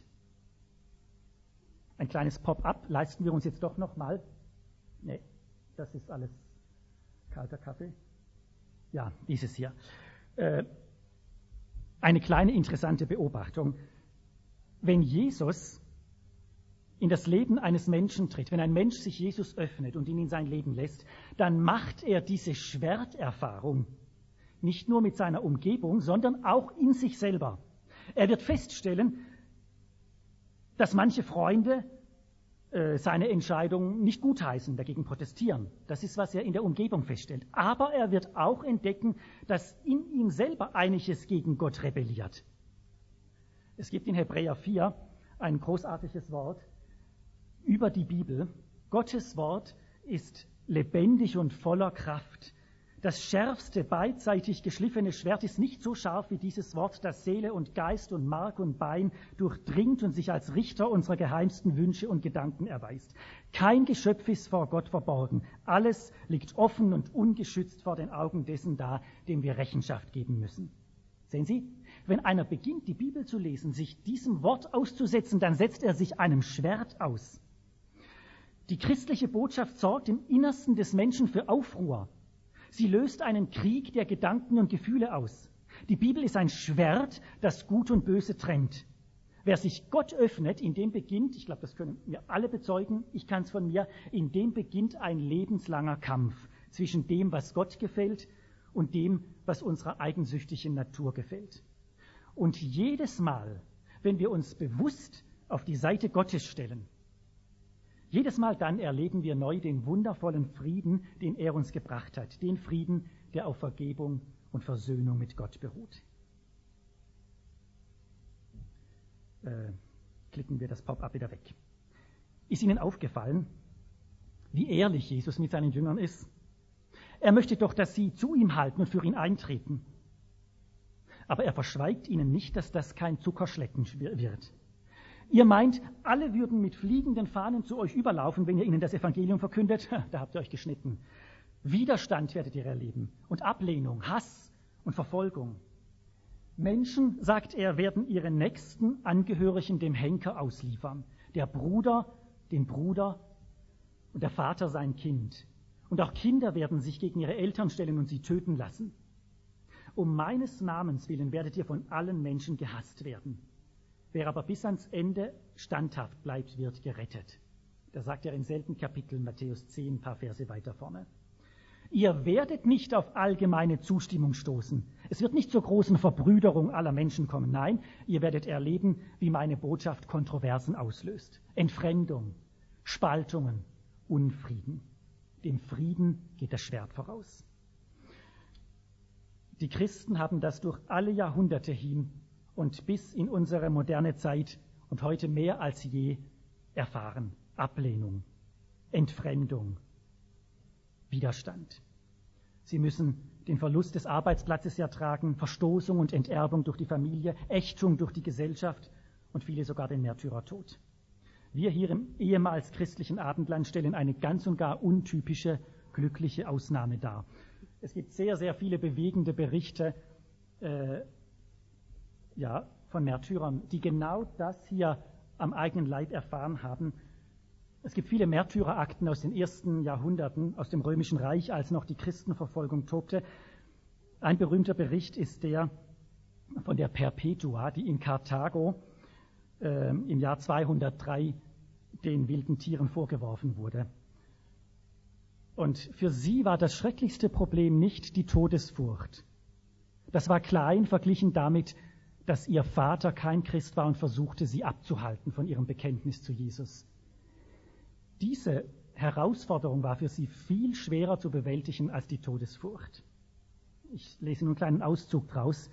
Ein kleines Pop-up leisten wir uns jetzt doch noch mal. Nee, das ist alles kalter Kaffee. Ja, dieses hier. Äh, eine kleine interessante Beobachtung. Wenn Jesus in das Leben eines Menschen tritt, wenn ein Mensch sich Jesus öffnet und ihn in sein Leben lässt, dann macht er diese Schwerterfahrung nicht nur mit seiner Umgebung, sondern auch in sich selber. Er wird feststellen, dass manche Freunde äh, seine Entscheidung nicht gutheißen, dagegen protestieren. Das ist, was er in der Umgebung feststellt. Aber er wird auch entdecken, dass in ihm selber einiges gegen Gott rebelliert. Es gibt in Hebräer vier ein großartiges Wort über die Bibel. Gottes Wort ist lebendig und voller Kraft. Das schärfste, beidseitig geschliffene Schwert ist nicht so scharf wie dieses Wort, das Seele und Geist und Mark und Bein durchdringt und sich als Richter unserer geheimsten Wünsche und Gedanken erweist. Kein Geschöpf ist vor Gott verborgen. Alles liegt offen und ungeschützt vor den Augen dessen da, dem wir Rechenschaft geben müssen. Sehen Sie, wenn einer beginnt, die Bibel zu lesen, sich diesem Wort auszusetzen, dann setzt er sich einem Schwert aus. Die christliche Botschaft sorgt im Innersten des Menschen für Aufruhr. Sie löst einen Krieg der Gedanken und Gefühle aus. Die Bibel ist ein Schwert, das Gut und Böse trennt. Wer sich Gott öffnet, in dem beginnt, ich glaube, das können wir alle bezeugen, ich kann es von mir, in dem beginnt ein lebenslanger Kampf zwischen dem, was Gott gefällt, und dem, was unserer eigensüchtigen Natur gefällt. Und jedes Mal, wenn wir uns bewusst auf die Seite Gottes stellen, jedes Mal dann erleben wir neu den wundervollen Frieden, den er uns gebracht hat. Den Frieden, der auf Vergebung und Versöhnung mit Gott beruht. Äh, klicken wir das Pop-up wieder weg. Ist Ihnen aufgefallen, wie ehrlich Jesus mit seinen Jüngern ist? Er möchte doch, dass sie zu ihm halten und für ihn eintreten. Aber er verschweigt ihnen nicht, dass das kein Zuckerschlecken wird. Ihr meint, alle würden mit fliegenden Fahnen zu euch überlaufen, wenn ihr ihnen das Evangelium verkündet? Da habt ihr euch geschnitten. Widerstand werdet ihr erleben und Ablehnung, Hass und Verfolgung. Menschen, sagt er, werden ihre nächsten Angehörigen dem Henker ausliefern. Der Bruder, den Bruder und der Vater sein Kind. Und auch Kinder werden sich gegen ihre Eltern stellen und sie töten lassen. Um meines Namens willen werdet ihr von allen Menschen gehasst werden. Wer aber bis ans Ende standhaft bleibt, wird gerettet. Das sagt er im selben Kapitel, Matthäus zehn, ein paar Verse weiter vorne. Ihr werdet nicht auf allgemeine Zustimmung stoßen. Es wird nicht zur großen Verbrüderung aller Menschen kommen. Nein, ihr werdet erleben, wie meine Botschaft Kontroversen auslöst. Entfremdung, Spaltungen, Unfrieden. Dem Frieden geht das Schwert voraus. Die Christen haben das durch alle Jahrhunderte hin und bis in unsere moderne Zeit und heute mehr als je erfahren. Ablehnung, Entfremdung, Widerstand. Sie müssen den Verlust des Arbeitsplatzes ertragen, Verstoßung und Enterbung durch die Familie, Ächtung durch die Gesellschaft und viele sogar den Märtyrertod. Wir hier im ehemals christlichen Abendland stellen eine ganz und gar untypische, glückliche Ausnahme dar. Es gibt sehr, sehr viele bewegende Berichte äh, ja, von Märtyrern, die genau das hier am eigenen Leib erfahren haben. Es gibt viele Märtyrerakten aus den ersten Jahrhunderten, aus dem Römischen Reich, als noch die Christenverfolgung tobte. Ein berühmter Bericht ist der von der Perpetua, die in Karthago äh, im Jahr zweihundertdrei den wilden Tieren vorgeworfen wurde. Und für sie war das schrecklichste Problem nicht die Todesfurcht. Das war klein verglichen damit, dass ihr Vater kein Christ war und versuchte, sie abzuhalten von ihrem Bekenntnis zu Jesus. Diese Herausforderung war für sie viel schwerer zu bewältigen als die Todesfurcht. Ich lese nur einen kleinen Auszug draus.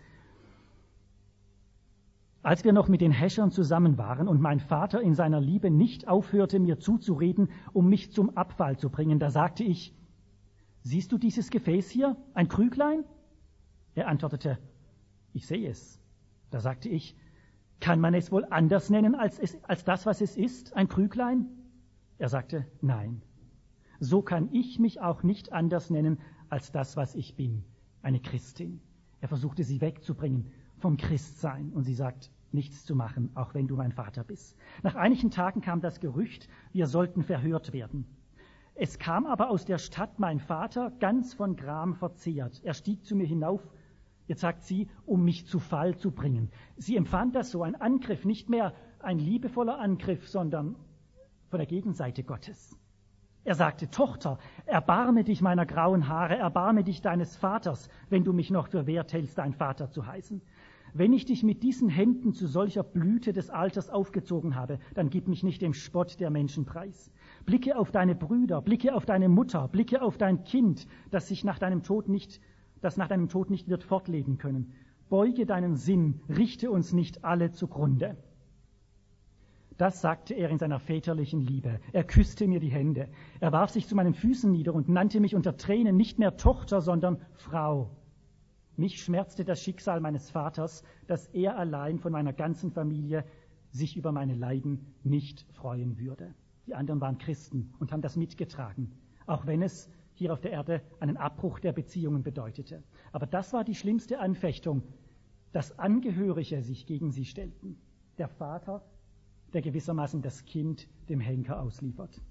Als wir noch mit den Häschern zusammen waren und mein Vater in seiner Liebe nicht aufhörte, mir zuzureden, um mich zum Abfall zu bringen, da sagte ich, siehst du dieses Gefäß hier, ein Krüglein? Er antwortete, ich sehe es. Da sagte ich, kann man es wohl anders nennen als, es, als das, was es ist, ein Krüglein? Er sagte, nein. So kann ich mich auch nicht anders nennen als das, was ich bin, eine Christin. Er versuchte sie wegzubringen vom Christsein und sie sagt, nichts zu machen, auch wenn du mein Vater bist. Nach einigen Tagen kam das Gerücht, wir sollten verhört werden. Es kam aber aus der Stadt mein Vater, ganz von Gram verzehrt. Er stieg zu mir hinauf, jetzt sagt sie, um mich zu Fall zu bringen. Sie empfand das so, ein Angriff, nicht mehr ein liebevoller Angriff, sondern von der Gegenseite Gottes. Er sagte, Tochter, erbarme dich meiner grauen Haare, erbarme dich deines Vaters, wenn du mich noch für wert hältst, dein Vater zu heißen. Wenn ich dich mit diesen Händen zu solcher Blüte des Alters aufgezogen habe, dann gib mich nicht dem Spott der Menschen preis. Blicke auf deine Brüder, blicke auf deine Mutter, blicke auf dein Kind, das sich nach deinem Tod nicht, das nach deinem Tod nicht wird fortleben können. Beuge deinen Sinn, richte uns nicht alle zugrunde. Das sagte er in seiner väterlichen Liebe. Er küsste mir die Hände. Er warf sich zu meinen Füßen nieder und nannte mich unter Tränen nicht mehr Tochter, sondern Frau. Mich schmerzte das Schicksal meines Vaters, dass er allein von meiner ganzen Familie sich über meine Leiden nicht freuen würde. Die anderen waren Christen und haben das mitgetragen, auch wenn es hier auf der Erde einen Abbruch der Beziehungen bedeutete. Aber das war die schlimmste Anfechtung, dass Angehörige sich gegen sie stellten. Der Vater, der gewissermaßen das Kind dem Henker ausliefert.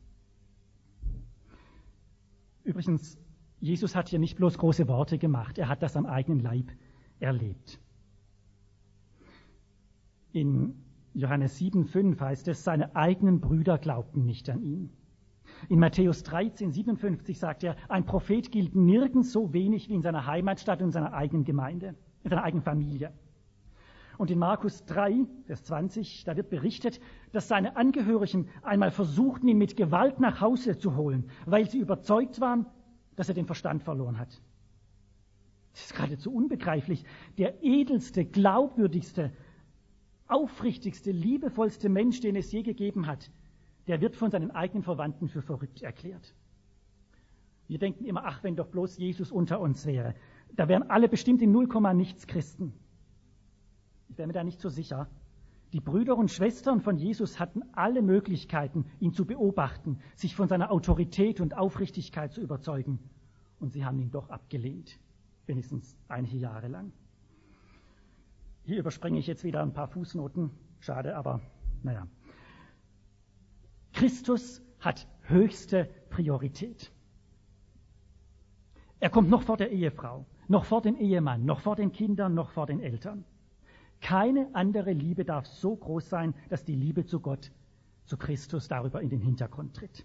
Übrigens, Jesus hat hier nicht bloß große Worte gemacht, er hat das am eigenen Leib erlebt. In Johannes sieben, fünf heißt es, seine eigenen Brüder glaubten nicht an ihn. In Matthäus dreizehn, siebenundfünfzig sagt er, ein Prophet gilt nirgends so wenig wie in seiner Heimatstadt und in seiner eigenen Gemeinde, in seiner eigenen Familie. Und in Markus drei, Vers zwanzig, da wird berichtet, dass seine Angehörigen einmal versuchten, ihn mit Gewalt nach Hause zu holen, weil sie überzeugt waren, dass er den Verstand verloren hat. Das ist geradezu unbegreiflich. Der edelste, glaubwürdigste, aufrichtigste, liebevollste Mensch, den es je gegeben hat, der wird von seinen eigenen Verwandten für verrückt erklärt. Wir denken immer, ach, wenn doch bloß Jesus unter uns wäre. Da wären alle bestimmt in null Komma nichts Christen. Ich wäre mir da nicht so sicher. Die Brüder und Schwestern von Jesus hatten alle Möglichkeiten, ihn zu beobachten, sich von seiner Autorität und Aufrichtigkeit zu überzeugen. Und sie haben ihn doch abgelehnt, wenigstens einige Jahre lang. Hier überspringe ich jetzt wieder ein paar Fußnoten. Schade, aber naja. Christus hat höchste Priorität. Er kommt noch vor der Ehefrau. noch vor dem Ehemann, noch vor den Kindern, noch vor den Eltern. Keine andere Liebe darf so groß sein, dass die Liebe zu Gott, zu Christus darüber in den Hintergrund tritt.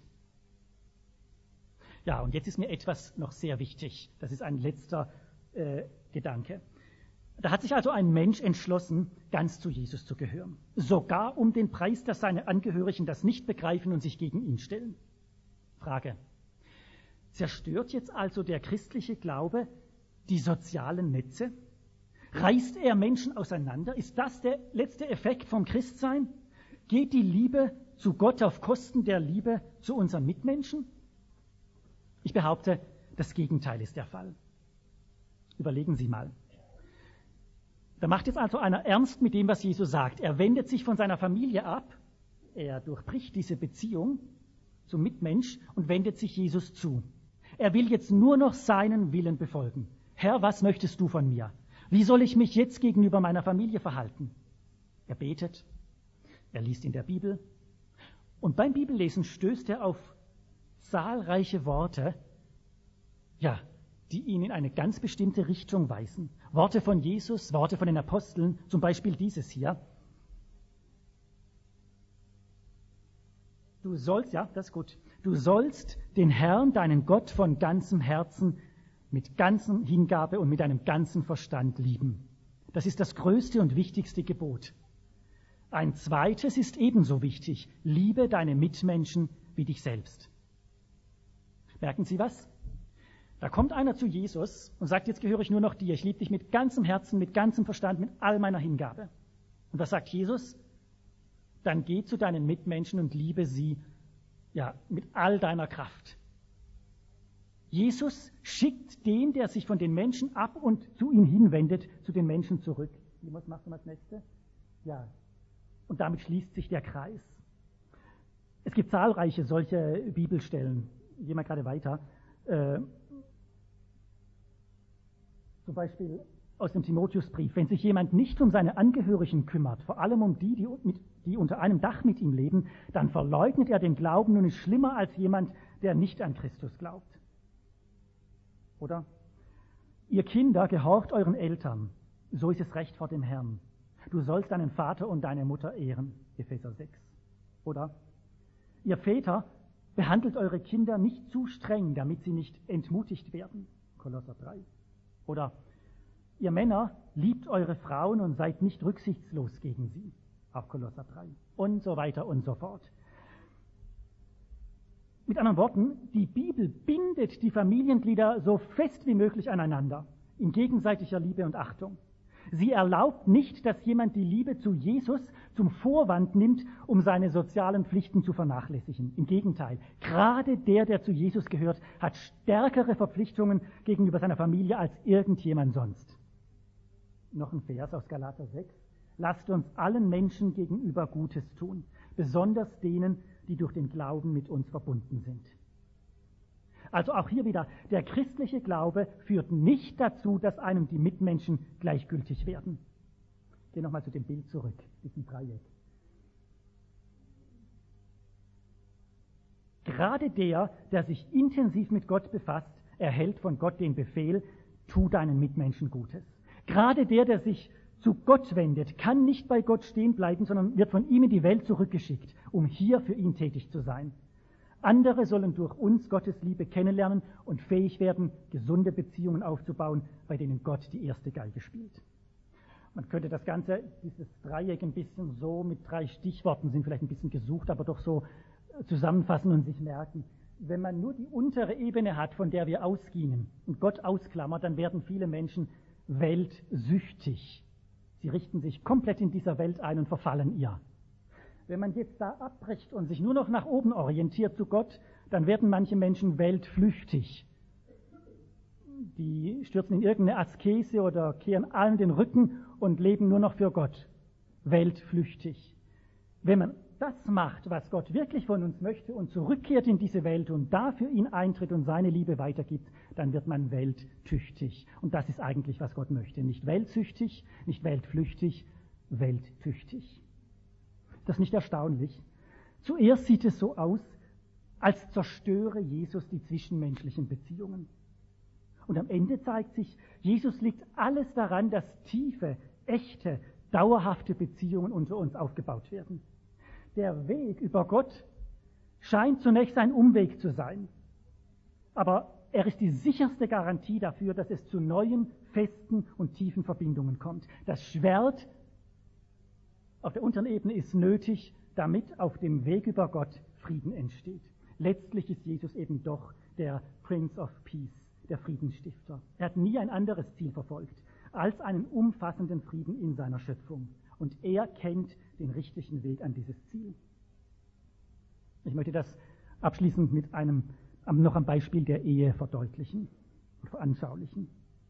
Ja, und jetzt ist mir etwas noch sehr wichtig. Das ist ein letzter äh, Gedanke. Da hat sich also ein Mensch entschlossen, ganz zu Jesus zu gehören. Sogar um den Preis, dass seine Angehörigen das nicht begreifen und sich gegen ihn stellen. Frage. Zerstört jetzt also der christliche Glaube die sozialen Netze? Reißt er Menschen auseinander? Ist das der letzte Effekt vom Christsein? Geht die Liebe zu Gott auf Kosten der Liebe zu unseren Mitmenschen? Ich behaupte, das Gegenteil ist der Fall. Überlegen Sie mal. Da macht jetzt also einer ernst mit dem, was Jesus sagt. Er wendet sich von seiner Familie ab, er durchbricht diese Beziehung zum Mitmensch und wendet sich Jesus zu. Er will jetzt nur noch seinen Willen befolgen. Herr, was möchtest du von mir? Wie soll ich mich jetzt gegenüber meiner Familie verhalten? Er betet, er liest in der Bibel und beim Bibellesen stößt er auf zahlreiche Worte, ja, die ihn in eine ganz bestimmte Richtung weisen. Worte von Jesus, Worte von den Aposteln, zum Beispiel dieses hier. Du sollst, ja, das ist gut, du sollst den Herrn, deinen Gott, von ganzem Herzen, mit ganzer Hingabe und mit deinem ganzen Verstand lieben. Das ist das größte und wichtigste Gebot. Ein zweites ist ebenso wichtig. Liebe deine Mitmenschen wie dich selbst. Merken Sie was? Da kommt einer zu Jesus und sagt, jetzt gehöre ich nur noch dir. Ich liebe dich mit ganzem Herzen, mit ganzem Verstand, mit all meiner Hingabe. Und was sagt Jesus? Dann geh zu deinen Mitmenschen und liebe sie, ja, mit all deiner Kraft. Jesus schickt den, der sich von den Menschen ab und zu ihm hinwendet, zu den Menschen zurück. Was machst du als Nächste? Ja. Und damit schließt sich der Kreis. Es gibt zahlreiche solche Bibelstellen. Ich gehe mal gerade weiter. Äh, zum Beispiel aus dem Timotheusbrief. Wenn sich jemand nicht um seine Angehörigen kümmert, vor allem um die, die, mit, die unter einem Dach mit ihm leben, dann verleugnet er den Glauben und ist schlimmer als jemand, der nicht an Christus glaubt. Oder? Ihr Kinder, gehorcht euren Eltern, so ist es recht vor dem Herrn. Du sollst deinen Vater und deine Mutter ehren, Epheser sechs. Oder? Ihr Väter, behandelt eure Kinder nicht zu streng, damit sie nicht entmutigt werden, Kolosser drei. Oder? Ihr Männer, liebt eure Frauen und seid nicht rücksichtslos gegen sie, auch Kolosser drei. Und so weiter und so fort. Mit anderen Worten, die Bibel bindet die Familienglieder so fest wie möglich aneinander, in gegenseitiger Liebe und Achtung. Sie erlaubt nicht, dass jemand die Liebe zu Jesus zum Vorwand nimmt, um seine sozialen Pflichten zu vernachlässigen. Im Gegenteil, gerade der, der zu Jesus gehört, hat stärkere Verpflichtungen gegenüber seiner Familie als irgendjemand sonst. Noch ein Vers aus Galater sechs. Lasst uns allen Menschen gegenüber Gutes tun, besonders denen, die durch den Glauben mit uns verbunden sind. Also auch hier wieder, der christliche Glaube führt nicht dazu, dass einem die Mitmenschen gleichgültig werden. Ich gehe nochmal zu dem Bild zurück, diesem Dreieck. Gerade der, der sich intensiv mit Gott befasst, erhält von Gott den Befehl, tu deinen Mitmenschen Gutes. Gerade der, der sich zu Gott wendet, kann nicht bei Gott stehen bleiben, sondern wird von ihm in die Welt zurückgeschickt, um hier für ihn tätig zu sein. Andere sollen durch uns Gottes Liebe kennenlernen und fähig werden, gesunde Beziehungen aufzubauen, bei denen Gott die erste Geige spielt. Man könnte das Ganze, dieses Dreieck ein bisschen so mit drei Stichworten, sind vielleicht ein bisschen gesucht, aber doch so zusammenfassen und sich merken. Wenn man nur die untere Ebene hat, von der wir ausgingen und Gott ausklammert, dann werden viele Menschen weltsüchtig. Sie richten sich komplett in dieser Welt ein und verfallen ihr. Wenn man jetzt da abbricht und sich nur noch nach oben orientiert zu Gott, dann werden manche Menschen weltflüchtig. Die stürzen in irgendeine Askese oder kehren allen den Rücken und leben nur noch für Gott. Weltflüchtig. Wenn man das macht, was Gott wirklich von uns möchte und zurückkehrt in diese Welt und dafür ihn eintritt und seine Liebe weitergibt, dann wird man welttüchtig. Und das ist eigentlich, was Gott möchte. Nicht weltsüchtig, nicht weltflüchtig, welttüchtig. Das ist nicht erstaunlich. Zuerst sieht es so aus, als zerstöre Jesus die zwischenmenschlichen Beziehungen. Und am Ende zeigt sich, Jesus liegt alles daran, dass tiefe, echte, dauerhafte Beziehungen unter uns aufgebaut werden. Der Weg über Gott scheint zunächst ein Umweg zu sein, aber er ist die sicherste Garantie dafür, dass es zu neuen, festen und tiefen Verbindungen kommt. Das Schwert auf der unteren Ebene ist nötig, damit auf dem Weg über Gott Frieden entsteht. Letztlich ist Jesus eben doch der Prince of Peace, der Friedensstifter. Er hat nie ein anderes Ziel verfolgt, als einen umfassenden Frieden in seiner Schöpfung. Und er kennt den richtigen Weg an dieses Ziel. Ich möchte das abschließend mit einem, noch am Beispiel der Ehe verdeutlichen und veranschaulichen.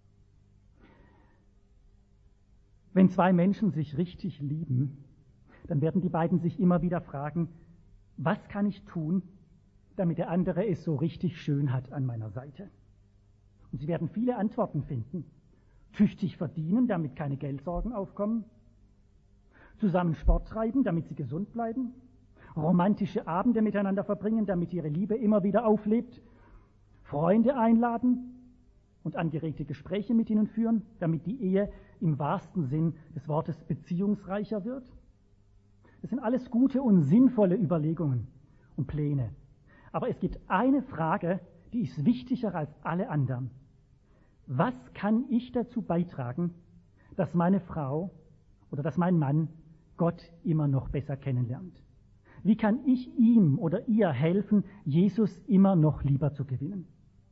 Wenn zwei Menschen sich richtig lieben, dann werden die beiden sich immer wieder fragen, was kann ich tun, damit der andere es so richtig schön hat an meiner Seite? Und sie werden viele Antworten finden. Tüchtig verdienen, damit keine Geldsorgen aufkommen. Zusammen Sport treiben, damit sie gesund bleiben. Romantische Abende miteinander verbringen, damit ihre Liebe immer wieder auflebt. Freunde einladen und angeregte Gespräche mit ihnen führen, damit die Ehe im wahrsten Sinn des Wortes beziehungsreicher wird. Das sind alles gute und sinnvolle Überlegungen und Pläne. Aber es gibt eine Frage, die ist wichtiger als alle anderen. Was kann ich dazu beitragen, dass meine Frau oder dass mein Mann Gott immer noch besser kennenlernt? Wie kann ich ihm oder ihr helfen, Jesus immer noch lieber zu gewinnen?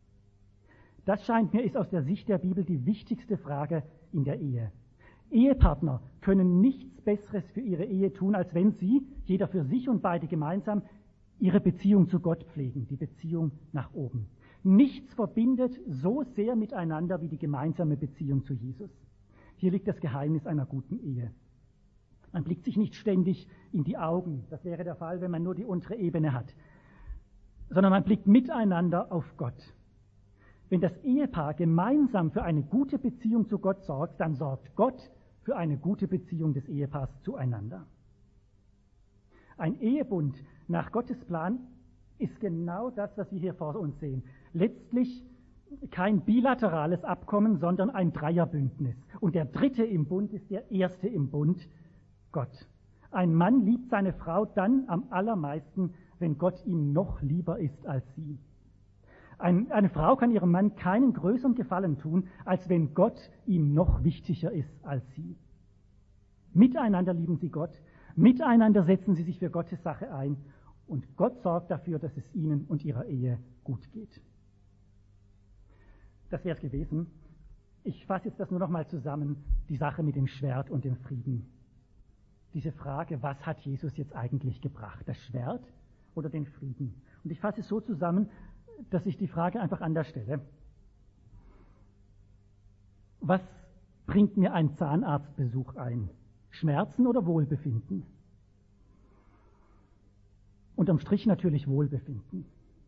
Das scheint mir ist aus der Sicht der Bibel die wichtigste Frage in der Ehe. Ehepartner können nichts Besseres für ihre Ehe tun, als wenn sie, jeder für sich und beide gemeinsam, ihre Beziehung zu Gott pflegen, die Beziehung nach oben. Nichts verbindet so sehr miteinander wie die gemeinsame Beziehung zu Jesus. Hier liegt das Geheimnis einer guten Ehe. Man blickt sich nicht ständig in die Augen, das wäre der Fall, wenn man nur die untere Ebene hat, sondern man blickt miteinander auf Gott. Wenn das Ehepaar gemeinsam für eine gute Beziehung zu Gott sorgt, dann sorgt Gott für eine gute Beziehung des Ehepaars zueinander. Ein Ehebund nach Gottes Plan ist genau das, was wir hier vor uns sehen. Letztlich kein bilaterales Abkommen, sondern ein Dreierbündnis. Und der Dritte im Bund ist der Erste im Bund, Gott. Ein Mann liebt seine Frau dann am allermeisten, wenn Gott ihm noch lieber ist als sie. Ein, eine Frau kann ihrem Mann keinen größeren Gefallen tun, als wenn Gott ihm noch wichtiger ist als sie. Miteinander lieben sie Gott, miteinander setzen sie sich für Gottes Sache ein und Gott sorgt dafür, dass es ihnen und ihrer Ehe gut geht. Das wäre es gewesen. Ich fasse jetzt das nur noch mal zusammen, die Sache mit dem Schwert und dem Frieden. Diese Frage, was hat Jesus jetzt eigentlich gebracht? Das Schwert oder den Frieden? Und ich fasse es so zusammen, dass ich die Frage einfach anders stelle. Was bringt mir ein Zahnarztbesuch ein? Schmerzen oder Wohlbefinden? Unterm Strich natürlich Wohlbefinden.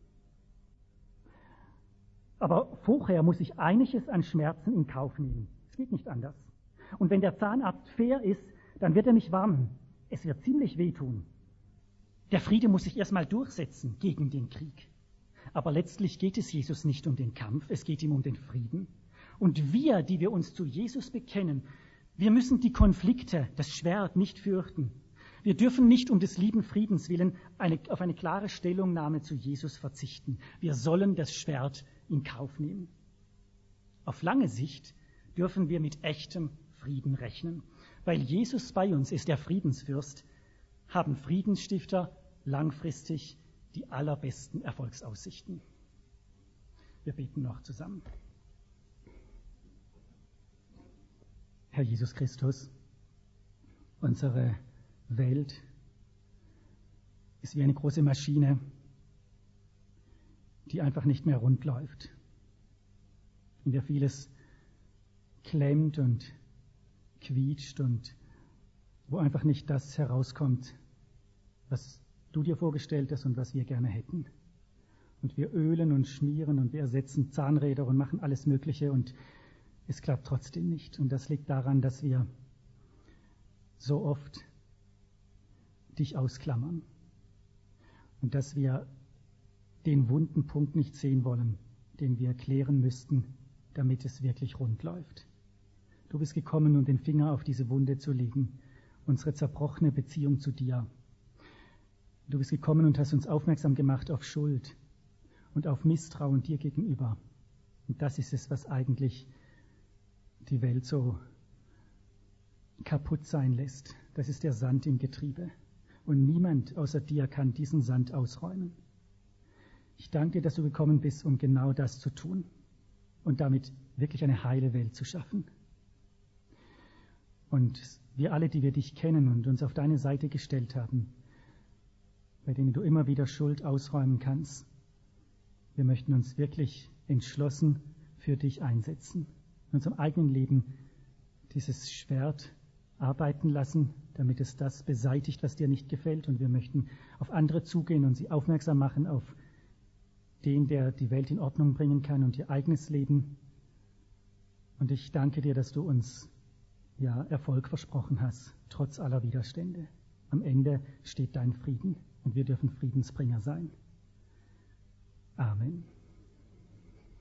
Aber vorher muss ich einiges an Schmerzen in Kauf nehmen. Es geht nicht anders. Und wenn der Zahnarzt fair ist, dann wird er mich warnen. Es wird ziemlich wehtun. Der Friede muss sich erstmal durchsetzen gegen den Krieg. Aber letztlich geht es Jesus nicht um den Kampf, es geht ihm um den Frieden. Und wir, die wir uns zu Jesus bekennen, wir müssen die Konflikte, das Schwert nicht fürchten. Wir dürfen nicht um des lieben Friedens willen eine, auf eine klare Stellungnahme zu Jesus verzichten. Wir sollen das Schwert in Kauf nehmen. Auf lange Sicht dürfen wir mit echtem Frieden rechnen. Weil Jesus bei uns ist, der Friedensfürst, haben Friedensstifter langfristig die allerbesten Erfolgsaussichten. Wir beten noch zusammen. Herr Jesus Christus, unsere Welt ist wie eine große Maschine, die einfach nicht mehr rund läuft, in der vieles klemmt und quietscht und wo einfach nicht das herauskommt, was du dir vorgestellt hast und was wir gerne hätten. Und wir ölen und schmieren und wir ersetzen Zahnräder und machen alles Mögliche und es klappt trotzdem nicht. Und das liegt daran, dass wir so oft dich ausklammern und dass wir den wunden Punkt nicht sehen wollen, den wir klären müssten, damit es wirklich rund läuft. Du bist gekommen, um den Finger auf diese Wunde zu legen, unsere zerbrochene Beziehung zu dir. Du bist gekommen und hast uns aufmerksam gemacht auf Schuld und auf Misstrauen dir gegenüber. Und das ist es, was eigentlich die Welt so kaputt sein lässt. Das ist der Sand im Getriebe. Und niemand außer dir kann diesen Sand ausräumen. Ich danke dir, dass du gekommen bist, um genau das zu tun und damit wirklich eine heile Welt zu schaffen. Und wir alle, die wir dich kennen und uns auf deine Seite gestellt haben, bei denen du immer wieder Schuld ausräumen kannst, wir möchten uns wirklich entschlossen für dich einsetzen. In unserem eigenen Leben dieses Schwert arbeiten lassen, damit es das beseitigt, was dir nicht gefällt. Und wir möchten auf andere zugehen und sie aufmerksam machen auf den, der die Welt in Ordnung bringen kann und ihr eigenes Leben. Und ich danke dir, dass du uns ja Erfolg versprochen hast, trotz aller Widerstände. Am Ende steht dein Frieden und wir dürfen Friedensbringer sein. Amen.